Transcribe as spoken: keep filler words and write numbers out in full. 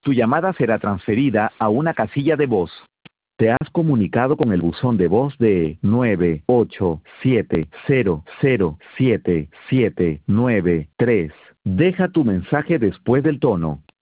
Tu llamada será transferida a una casilla de voz. Te has comunicado con el buzón de voz de nueve ocho siete cero cero siete siete nueve tres. Deja tu mensaje después del tono.